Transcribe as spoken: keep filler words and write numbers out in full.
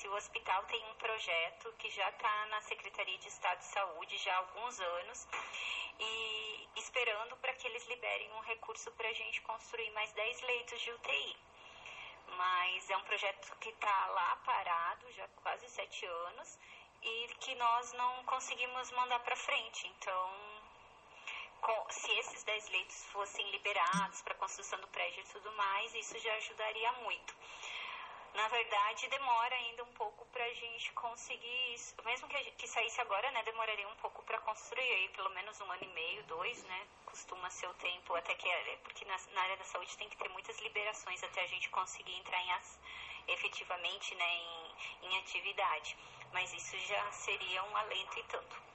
acontece? O hospital tem um projeto que já está na Secretaria de Estado de Saúde já há alguns anos e esperando para que eles liberem um recurso para a gente construir mais dez leitos de U T I. Mas é um projeto que está lá parado já há quase sete anos e que nós não conseguimos mandar para frente. Então, com, se esses dez leitos fossem liberados para a construção do prédio e tudo mais, isso já ajudaria muito. Na verdade, demora ainda um pouco para a gente conseguir isso. Mesmo que, a gente, que saísse agora, né, demoraria um pouco para construir, aí, pelo menos um ano e meio, dois, né, costuma ser o tempo, até que, porque na, na área da saúde tem que ter muitas liberações até a gente conseguir entrar em as, efetivamente, né, em, em atividade. Mas isso já seria um alento e tanto.